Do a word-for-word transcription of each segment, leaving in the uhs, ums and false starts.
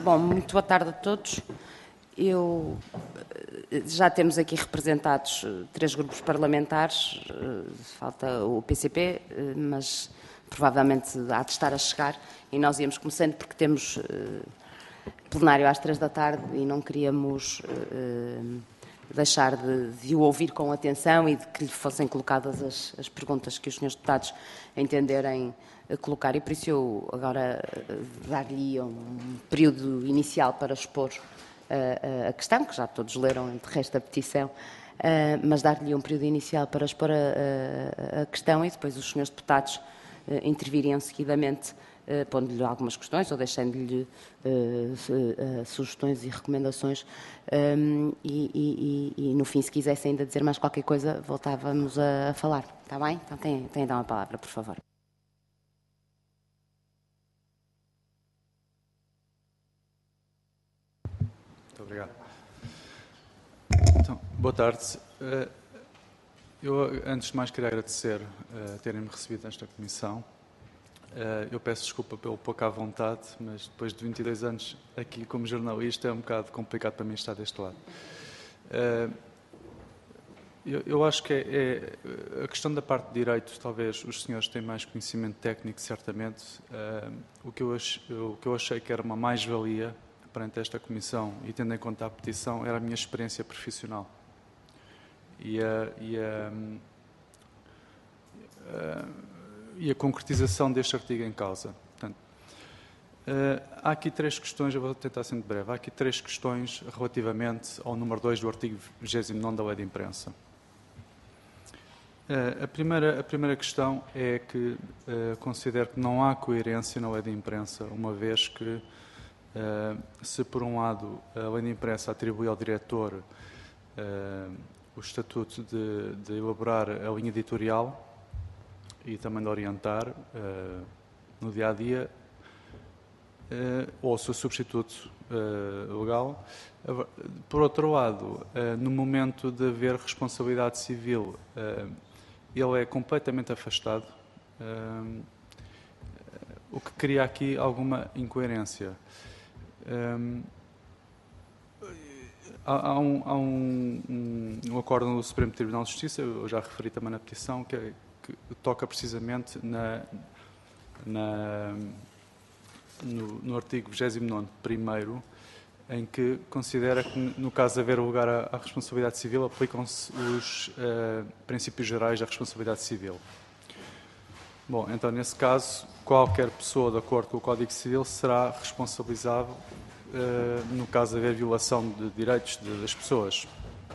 Bom, muito boa tarde a todos. Eu, já temos aqui representados três grupos parlamentares, falta o P C P, mas provavelmente há de estar a chegar, e nós íamos começando porque temos plenário às três da tarde e não queríamos deixar de, de o ouvir com atenção e de que lhe fossem colocadas as, as perguntas que os senhores deputados entenderem colocar, e por isso eu agora dar-lhe um período inicial para expor a, a questão, que já todos leram de resto a petição, mas dar-lhe um período inicial para expor a, a, a questão e depois os senhores deputados interviriam seguidamente, pondo-lhe algumas questões ou deixando-lhe uh, uh, sugestões e recomendações, um, e, e, e no fim, se quisesse ainda dizer mais qualquer coisa, voltávamos a, a falar. Está bem? Então tem, tem então a palavra, por favor. Muito obrigado. Então, boa tarde. Eu, antes de mais, queria agradecer uh, terem-me recebido nesta comissão. Uh, eu peço desculpa pelo pouco à vontade, mas depois de vinte e dois anos aqui como jornalista é um bocado complicado para mim estar deste lado. Uh, eu, eu acho que é, é a questão da parte de direitos, talvez os senhores têm mais conhecimento técnico, certamente. Uh, o, que eu ach, o que eu achei que era uma mais-valia perante esta comissão e tendo em conta a petição era a minha experiência profissional. E a... E a uh, e a concretização deste artigo em causa. Portanto, uh, há aqui três questões, eu vou tentar ser muito breve, há aqui três questões relativamente ao número dois do artigo vigésimo nono da Lei de Imprensa. Uh, a, primeira, a primeira questão é que uh, considero que não há coerência na Lei de Imprensa, uma vez que, uh, se por um lado a Lei de Imprensa atribui ao diretor uh, o estatuto de, de elaborar a linha editorial, e também de orientar uh, no dia-a-dia, uh, ou o seu substituto uh, legal. Uh, por outro lado, uh, no momento de haver responsabilidade civil, uh, ele é completamente afastado, uh, o que cria aqui alguma incoerência. Um, há, há, um, há um, um, um acórdão do Supremo Tribunal de Justiça, eu já referi também na petição, que é que toca precisamente na, na, no, no artigo vigésimo nono primeiro, em que considera que, no caso de haver lugar à, à responsabilidade civil, aplicam-se os uh, princípios gerais da responsabilidade civil. Bom, então, nesse caso, qualquer pessoa, de acordo com o Código Civil, será responsabilizável uh, no caso de haver violação de direitos de, das pessoas.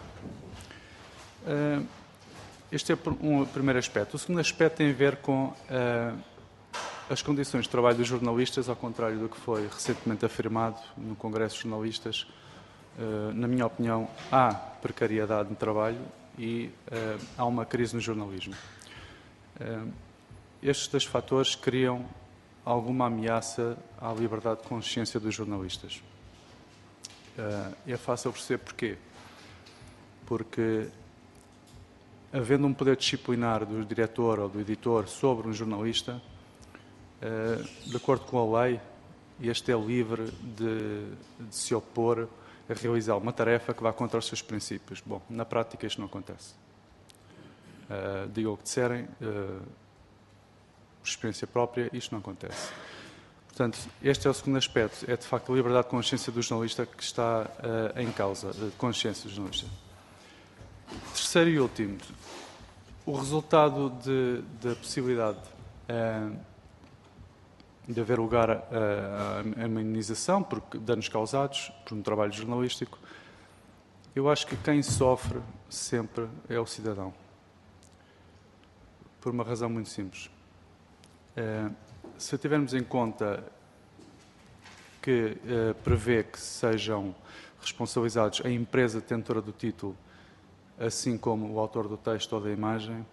Uh, Este é um primeiro aspecto. O segundo aspecto tem a ver com uh, as condições de trabalho dos jornalistas, ao contrário do que foi recentemente afirmado no Congresso de Jornalistas. Uh, na minha opinião, há precariedade no trabalho e uh, há uma crise no jornalismo. Uh, estes dois fatores criam alguma ameaça à liberdade de consciência dos jornalistas. Uh, é fácil perceber porquê. Porque havendo um poder disciplinar do diretor ou do editor sobre um jornalista, de acordo com a lei, este é livre de, de se opor a realizar uma tarefa que vá contra os seus princípios. Bom, na prática isto não acontece. Uh, digam o que disserem, uh, por experiência própria, isto não acontece. Portanto, este é o segundo aspecto, é de facto a liberdade de consciência do jornalista que está uh, em causa, de consciência do jornalista. Terceiro e último, o resultado de, da possibilidade uh, de haver lugar a, a, a imunização por danos causados por um trabalho jornalístico, eu acho que quem sofre sempre é o cidadão. Por uma razão muito simples. Uh, se tivermos em conta que uh, prevê que sejam responsabilizados a empresa detentora do título, assim como o autor do texto ou da imagem,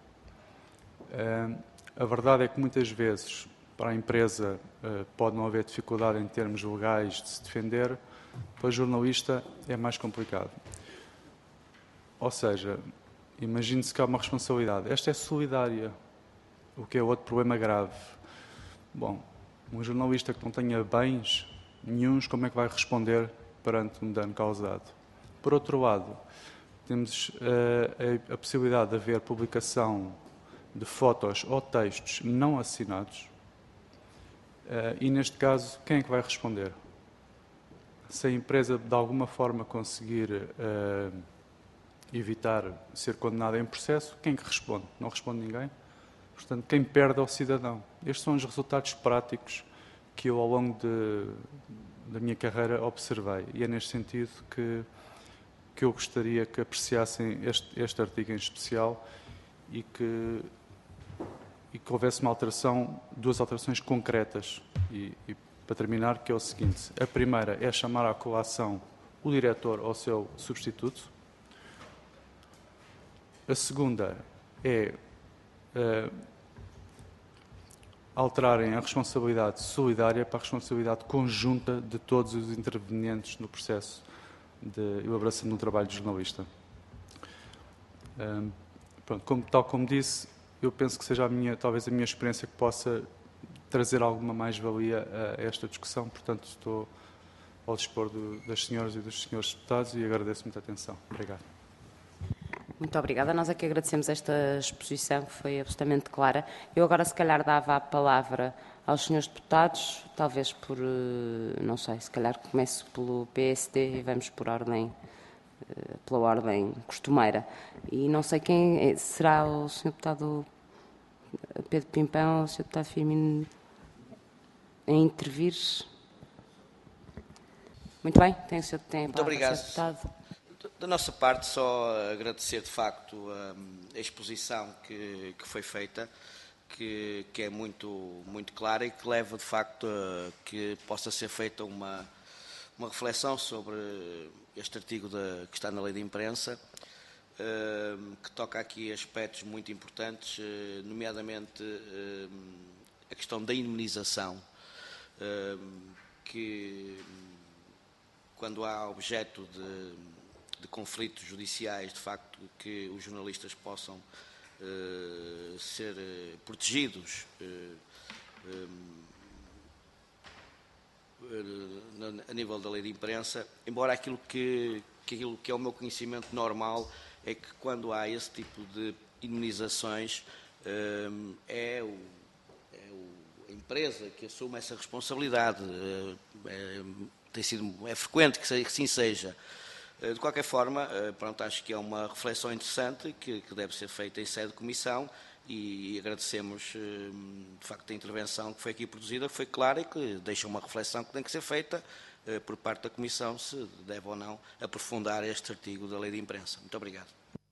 a verdade é que muitas vezes para a empresa pode não haver dificuldade em termos legais de se defender, para o jornalista é mais complicado. Ou seja, imagine-se que há uma responsabilidade. Esta é solidária, o que é outro problema grave. Bom, um jornalista que não tenha bens nenhuns, como é que vai responder perante um dano causado? Por outro lado, temos uh, a, a possibilidade de haver publicação de fotos ou textos não assinados, uh, e neste caso, quem é que vai responder? Se a empresa de alguma forma conseguir uh, evitar ser condenada em processo, quem é que responde? Não responde ninguém. Portanto, quem perde é o cidadão. Estes são os resultados práticos que eu, ao longo de, da minha carreira, observei. E é neste sentido que, que eu gostaria que apreciassem este, este artigo em especial e que, e que houvesse uma alteração, duas alterações concretas. E, e para terminar, que é o seguinte: a primeira é chamar à colação o diretor ou o seu substituto. A segunda é uh, alterarem a responsabilidade solidária para a responsabilidade conjunta de todos os intervenientes no processo de elaboração do trabalho de jornalista. Um, pronto, como, tal como disse, eu penso que seja a minha, talvez a minha experiência que possa trazer alguma mais-valia a esta discussão, portanto estou ao dispor do, das senhoras e dos senhores deputados e agradeço muita atenção. Obrigado. Muito obrigada. Nós é que agradecemos esta exposição, que foi absolutamente clara. Eu agora, se calhar, dava a palavra aos senhores deputados, talvez por, não sei, se calhar começo pelo P S D e vamos por ordem, pela ordem costumeira. E não sei quem será o senhor deputado Pedro Pimpão ou o senhor deputado Firmino a intervir. Muito bem, tem o senhor, tem a palavra, Muito obrigado. senhor deputado. Da nossa parte, só agradecer de facto a, a exposição que, que foi feita, que, que é muito, muito clara e que leva de facto a que possa ser feita uma, uma reflexão sobre este artigo da, que está na Lei de Imprensa, que toca aqui aspectos muito importantes, nomeadamente a questão da indemnização, que quando há objeto de, de conflitos judiciais, de facto, que os jornalistas possam uh, ser uh, protegidos uh, um, a nível da lei de imprensa, embora aquilo que, que, aquilo que é o meu conhecimento normal é que quando há esse tipo de indemnizações um, é, o, é o, a empresa que assume essa responsabilidade. Uh, é, Tem sido, é frequente que assim seja. De qualquer forma, pronto, acho que é uma reflexão interessante que, que deve ser feita em sede de comissão e agradecemos, de facto, a intervenção que foi aqui produzida, que foi clara e que deixa uma reflexão que tem que ser feita por parte da comissão, se deve ou não aprofundar este artigo da Lei de Imprensa. Muito obrigado.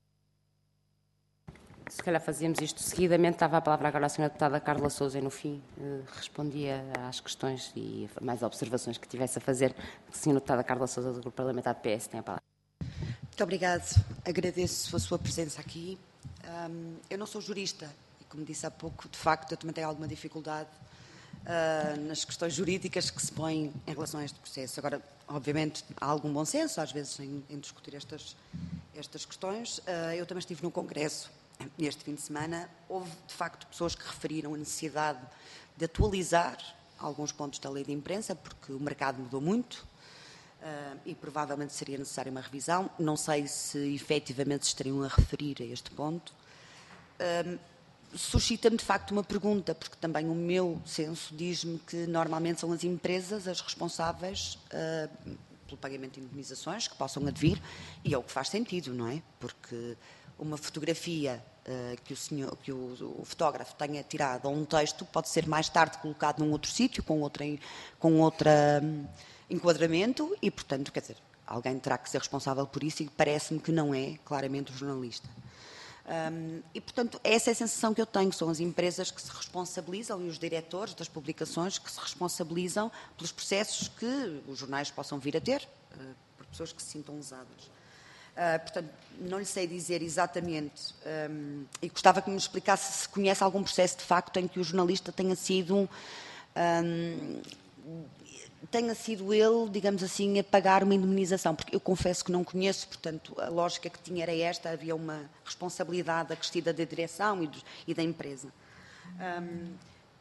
Se calhar fazíamos isto seguidamente, dava a palavra agora à senhora deputada Carla Sousa e no fim eh, respondia às questões e mais observações que tivesse a fazer. A senhora deputada Carla Sousa, do Grupo Parlamentar do P S, tem a palavra. Muito obrigada. Agradeço a sua presença aqui. Um, eu não sou jurista e, como disse há pouco, de facto, eu também tenho alguma dificuldade uh, nas questões jurídicas que se põem em relação a este processo. Agora, obviamente, há algum bom senso, às vezes, em, em discutir estas, estas questões. Uh, eu também estive no Congresso neste fim de semana. Houve, de facto, pessoas que referiram a necessidade de atualizar alguns pontos da lei de imprensa, porque o mercado mudou muito uh, e provavelmente seria necessária uma revisão. Não sei se efetivamente se estariam a referir a este ponto. Uh, suscita-me, de facto, uma pergunta, porque também o meu senso diz-me que normalmente são as empresas as responsáveis uh, pelo pagamento de indemnizações que possam advir, e é o que faz sentido, não é? Porque uma fotografia uh, que, o, senhor, que o, o fotógrafo tenha tirado ou um texto pode ser mais tarde colocado num outro sítio, com outro com outra, um, enquadramento e, portanto, quer dizer, alguém terá que ser responsável por isso e parece-me que não é, claramente, o jornalista. Um, e, portanto, essa é a sensação que eu tenho, são as empresas que se responsabilizam e os diretores das publicações que se responsabilizam pelos processos que os jornais possam vir a ter, uh, por pessoas que se sintam lesadas. Uh, portanto, não lhe sei dizer exatamente, um, e gostava que me explicasse se conhece algum processo de facto em que o jornalista tenha sido, um, tenha sido ele, digamos assim, a pagar uma indemnização, porque eu confesso que não conheço, portanto, a lógica que tinha era esta, havia uma responsabilidade acrescida da direção e, do, e da empresa. Um,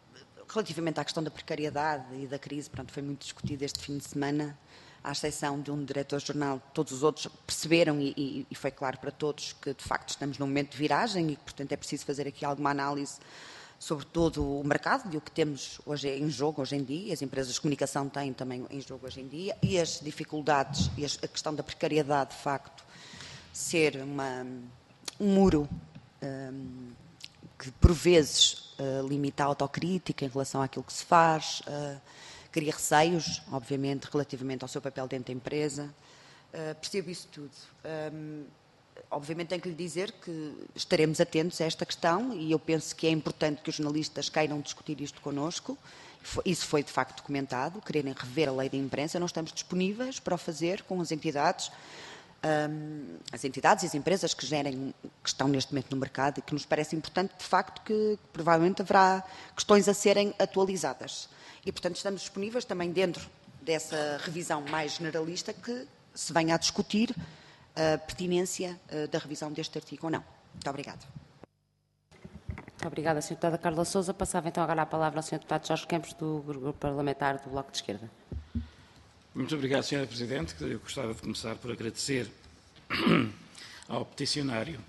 relativamente à questão da precariedade e da crise, pronto, foi muito discutido este fim de semana, à exceção de um diretor-jornal, todos os outros perceberam e, e, e foi claro para todos que, de facto, estamos num momento de viragem e que, portanto, é preciso fazer aqui alguma análise sobre todo o mercado e o que temos hoje em jogo, hoje em dia, as empresas de comunicação têm também em jogo hoje em dia, e as dificuldades e a questão da precariedade, de facto, ser uma, um muro um, que, por vezes, uh, limita a autocrítica em relação àquilo que se faz, uh, cria receios, obviamente, relativamente ao seu papel dentro da empresa. Uh, percebo isso tudo. Um, obviamente tenho que lhe dizer que estaremos atentos a esta questão e eu penso que é importante que os jornalistas queiram discutir isto connosco. Isso foi, de facto, documentado, quererem rever a lei da imprensa. Nós estamos disponíveis para o fazer com as entidades, um, as entidades e as empresas que, gerem, que estão neste momento no mercado e que nos parece importante, de facto, que, que provavelmente haverá questões a serem atualizadas. E, portanto, estamos disponíveis também dentro dessa revisão mais generalista que se venha a discutir a pertinência uh, da revisão deste artigo ou não. Muito obrigada. Muito obrigada, senhora Deputada Carla Sousa. Passava então agora a palavra ao senhor Deputado Jorge Campos, do Grupo Parlamentar do Bloco de Esquerda. Muito obrigado, senhora Presidente. Eu gostava de começar por agradecer ao peticionário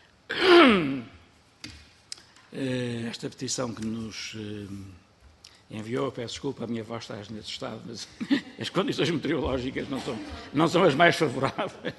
esta petição que nos enviou. Peço desculpa, a minha voz está nesse estado, mas as condições meteorológicas não são, não são as mais favoráveis.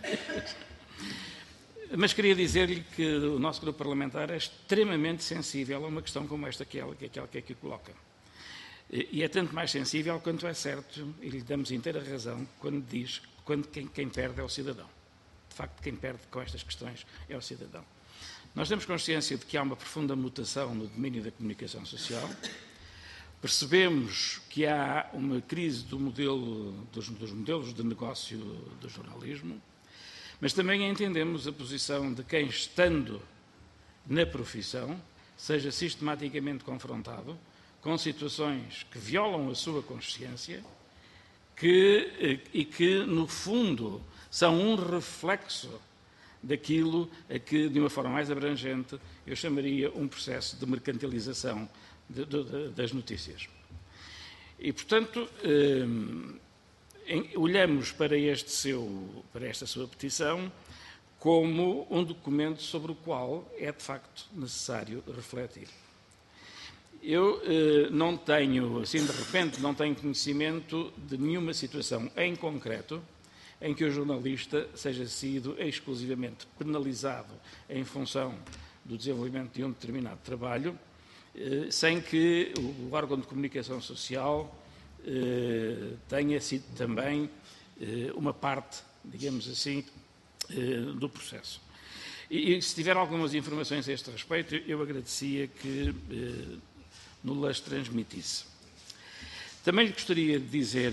Mas queria dizer-lhe que o nosso grupo parlamentar é extremamente sensível a uma questão como esta que ela, que aquela que aqui coloca. E é tanto mais sensível quanto é certo, e lhe damos inteira razão, quando diz que quem, quem perde é o cidadão. De facto, quem perde com estas questões é o cidadão. Nós temos consciência de que há uma profunda mutação no domínio da comunicação social. Percebemos que há uma crise do modelo, dos, dos modelos de negócio do jornalismo, mas também entendemos a posição de quem, estando na profissão, seja sistematicamente confrontado com situações que violam a sua consciência que, e que, no fundo, são um reflexo daquilo a que, de uma forma mais abrangente, eu chamaria um processo de mercantilização De, de, das notícias. E, portanto, eh, em, olhamos para, este seu, para esta sua petição como um documento sobre o qual é, de facto, necessário refletir. Eu eh, não tenho, assim, de repente, não tenho conhecimento de nenhuma situação em concreto em que o jornalista seja sido exclusivamente penalizado em função do desenvolvimento de um determinado trabalho, sem que o órgão de comunicação social eh, tenha sido também eh, uma parte, digamos assim, eh, do processo. E, e se tiver algumas informações a este respeito, eu agradecia que eh, nos transmitisse. Também lhe gostaria de dizer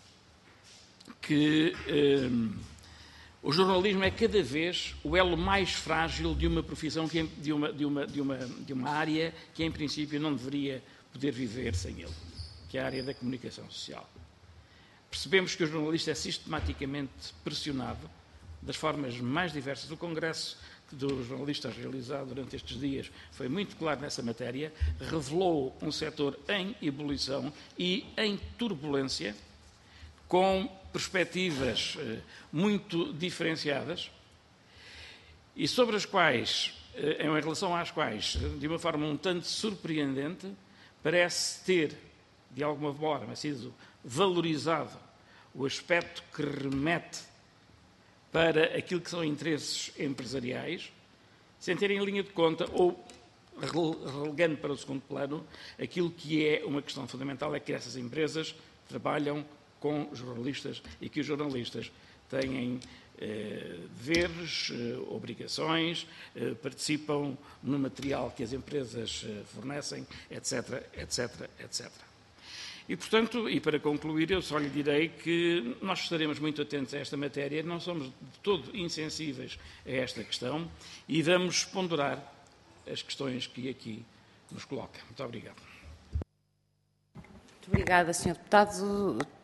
que eh, o jornalismo é cada vez o elo mais frágil de uma profissão, que, de, uma, de, uma, de, uma, de uma área que, em princípio, não deveria poder viver sem ele, que é a área da comunicação social. Percebemos que o jornalista é sistematicamente pressionado das formas mais diversas. O Congresso dos Jornalistas realizado durante estes dias foi muito claro nessa matéria, revelou um setor em ebulição e em turbulência, com perspectivas eh, muito diferenciadas e sobre as quais, eh, em relação às quais, de uma forma um tanto surpreendente, parece ter, de alguma forma, sido valorizado o aspecto que remete para aquilo que são interesses empresariais, sem terem em linha de conta ou relegando para o segundo plano aquilo que é uma questão fundamental, é que essas empresas trabalham com jornalistas e que os jornalistas têm eh, deveres, eh, obrigações, eh, participam no material que as empresas eh, fornecem, etc, etc, etcétera. E, portanto, e para concluir, eu só lhe direi que nós estaremos muito atentos a esta matéria, não somos de todo insensíveis a esta questão e vamos ponderar as questões que aqui nos coloca. Muito obrigado. Muito obrigada, senhor Deputado.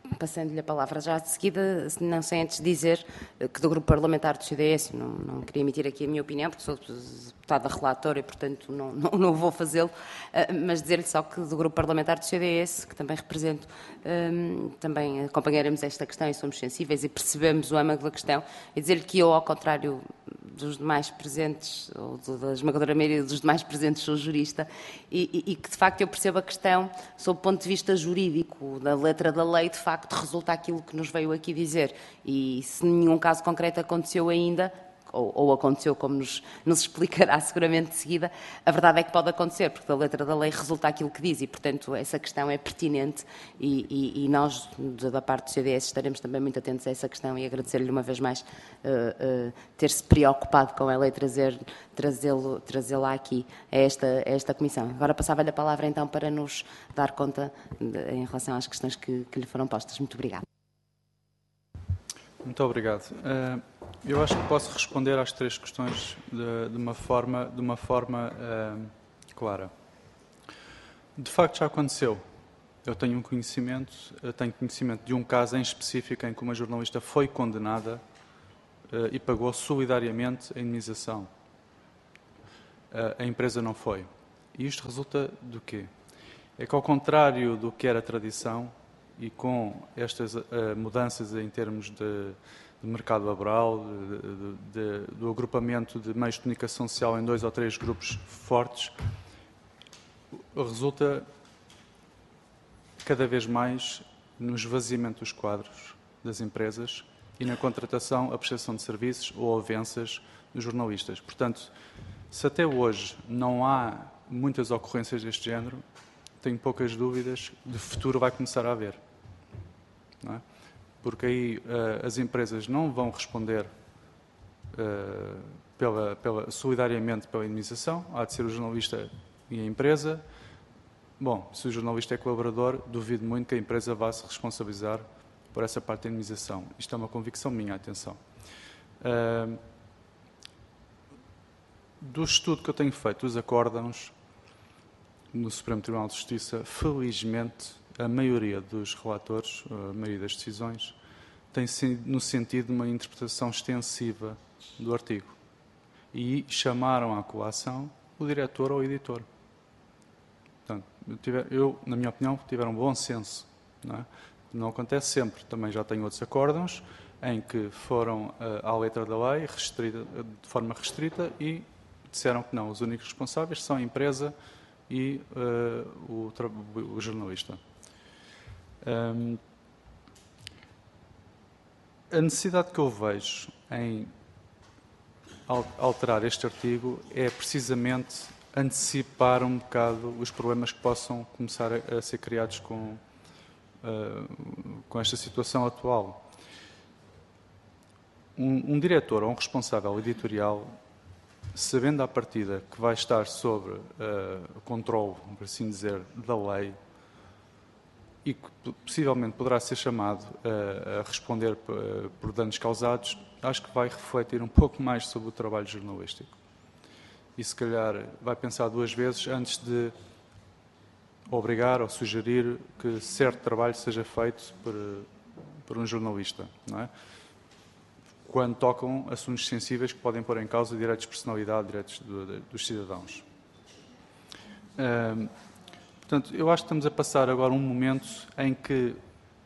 passando-lhe a palavra já de seguida, não sem antes dizer que do grupo parlamentar do C D S, não, não queria emitir aqui a minha opinião, porque sou deputada relatora e, portanto, não, não, não vou fazê-lo, mas dizer-lhe só que do grupo parlamentar do C D S, que também represento, também acompanharemos esta questão e somos sensíveis e percebemos o âmago da questão, e dizer-lhe que eu, ao contrário dos demais presentes, ou da esmagadora maioria dos demais presentes, sou jurista, e, e, e que, de facto, eu percebo a questão sob o ponto de vista jurídico, da letra da lei, de facto, resulta aquilo que nos veio aqui dizer. E se nenhum caso concreto aconteceu ainda, ou, ou aconteceu, como nos, nos explicará seguramente de seguida, a verdade é que pode acontecer, porque da letra da lei resulta aquilo que diz, e, portanto, essa questão é pertinente, e, e, e nós, da parte do C D S, estaremos também muito atentos a essa questão, e agradecer-lhe uma vez mais uh, uh, ter-se preocupado com ela e trazer, trazê-lo, trazê-la aqui, a esta, a esta comissão. Agora passava-lhe a palavra, então, para nos dar conta de, em relação às questões que, que lhe foram postas. Muito obrigada. Muito obrigado. Uh, eu acho que posso responder às três questões de, de uma forma, de uma forma uh, clara. De facto, já aconteceu. Eu tenho um conhecimento, eu tenho conhecimento de um caso em específico em que uma jornalista foi condenada uh, e pagou solidariamente a indemnização. Uh, a empresa não foi. E isto resulta do quê? É que, ao contrário do que era tradição, e com estas uh, mudanças em termos de, de mercado laboral, de, de, de, do agrupamento de meios de comunicação social em dois ou três grupos fortes, resulta cada vez mais no esvaziamento dos quadros das empresas e na contratação, a prestação de serviços ou avanças dos jornalistas. Portanto, se até hoje não há muitas ocorrências deste género, tenho poucas dúvidas de futuro vai começar a haver. Não é? Porque aí uh, as empresas não vão responder uh, pela, pela, solidariamente pela indemnização, há de ser o jornalista e a empresa. Bom, se o jornalista é colaborador, duvido muito que a empresa vá se responsabilizar por essa parte da indemnização. Isto é uma convicção minha, atenção. Uh, do estudo que eu tenho feito, dos acórdãos no Supremo Tribunal de Justiça, felizmente, a maioria dos relatores, a maioria das decisões, tem sido no sentido de uma interpretação extensiva do artigo. E chamaram à colação o diretor ou o editor. Portanto, eu, na minha opinião, tiveram bom senso. Não é? Não acontece sempre. Também já tenho outros acórdãos em que foram uh, à letra da lei, restrita, de forma restrita, e disseram que não. Os únicos responsáveis são a empresa e uh, o, o jornalista. Um, a necessidade que eu vejo em alterar este artigo é precisamente antecipar um bocado os problemas que possam começar a, a ser criados com, uh, com esta situação atual. Um, um diretor ou um responsável editorial, sabendo à partida que vai estar sobre uh, o controle, por assim dizer, da lei, e que possivelmente poderá ser chamado uh, a responder uh, por danos causados, acho que vai refletir um pouco mais sobre o trabalho jornalístico. E se calhar vai pensar duas vezes antes de obrigar ou sugerir que certo trabalho seja feito por, por um jornalista, não é? Quando tocam assuntos sensíveis que podem pôr em causa direitos de personalidade, direitos do, de, dos cidadãos. Um, portanto, eu acho que estamos a passar agora um momento em que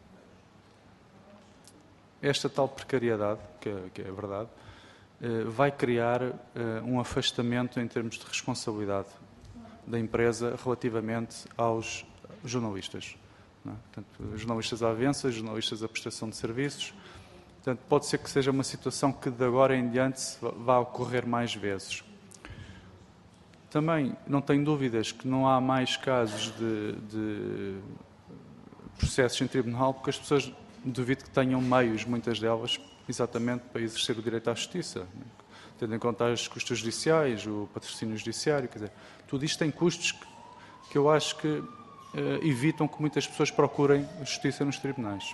esta tal precariedade, que é, que é a verdade, uh, vai criar uh, um afastamento em termos de responsabilidade da empresa relativamente aos jornalistas. Não é? Portanto, jornalistas à avança, jornalistas à prestação de serviços. Portanto, pode ser que seja uma situação que de agora em diante vá ocorrer mais vezes. Também não tenho dúvidas que não há mais casos de, de processos em tribunal, porque as pessoas duvido que tenham meios, muitas delas, exatamente para exercer o direito à justiça, tendo em conta os custos judiciais, o patrocínio judiciário, quer dizer, tudo isto tem custos que, que eu acho que uh, evitam que muitas pessoas procurem justiça nos tribunais.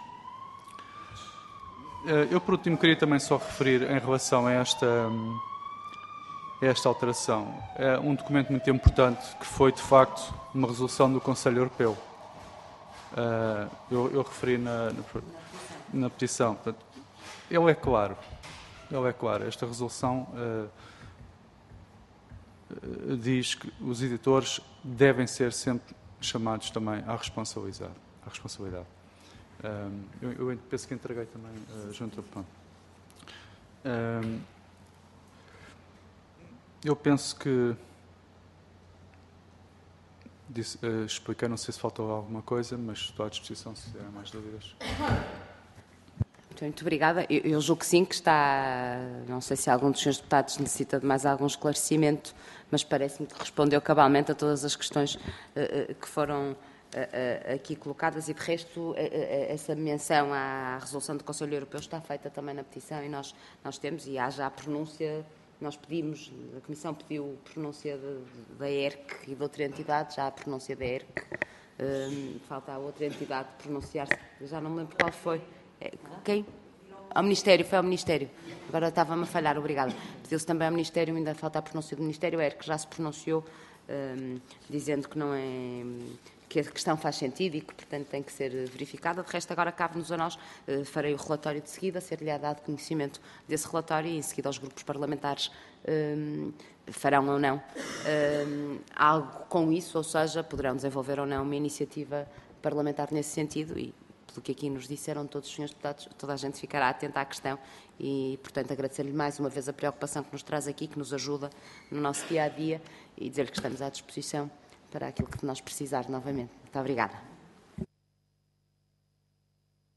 Eu, por último, queria também só referir em relação a esta, a esta alteração. É um documento muito importante que foi, de facto, uma resolução do Conselho Europeu. Uh, eu, eu referi na, na, na petição. Portanto, ele é claro. Ele é claro. Esta resolução uh, uh, diz que os editores devem ser sempre chamados também à responsabilidade. À responsabilidade. Um, eu, eu penso que entreguei também uh, junto ao ponto. Um, eu penso que disse, uh, expliquei, não sei se faltou alguma coisa, mas estou à disposição se tiverem mais dúvidas. Muito obrigada. Eu, eu julgo que sim, que está... Não sei se algum dos senhores deputados necessita de mais algum esclarecimento, mas parece-me que respondeu cabalmente a todas as questões uh, uh, que foram uh, uh, aqui colocadas e, de resto, uh, uh, essa menção à resolução do Conselho Europeu está feita também na petição e nós, nós temos, e há já a pronúncia, nós pedimos, a Comissão pediu pronúncia de, de, da E R C e de outra entidade, já a pronúncia da E R C. Uh, falta a outra entidade pronunciar-se, já não me lembro qual foi. Quem? Ao Ministério, foi ao Ministério. Agora estava-me a falhar, obrigada. Pediu-se também ao Ministério, ainda falta a pronúncia do Ministério, é que já se pronunciou, um, dizendo que não é, que a questão faz sentido e que, portanto, tem que ser verificada. De resto, agora cabe-nos a nós, uh, farei o relatório de seguida, ser-lhe dado conhecimento desse relatório e, em seguida, aos grupos parlamentares um, farão ou não um, algo com isso, ou seja, poderão desenvolver ou não uma iniciativa parlamentar nesse sentido e, do que aqui nos disseram todos os senhores deputados, toda a gente ficará atenta à questão e, portanto, agradecer-lhe mais uma vez a preocupação que nos traz aqui, que nos ajuda no nosso dia-a-dia e dizer-lhe que estamos à disposição para aquilo que nós precisar novamente. Muito obrigada.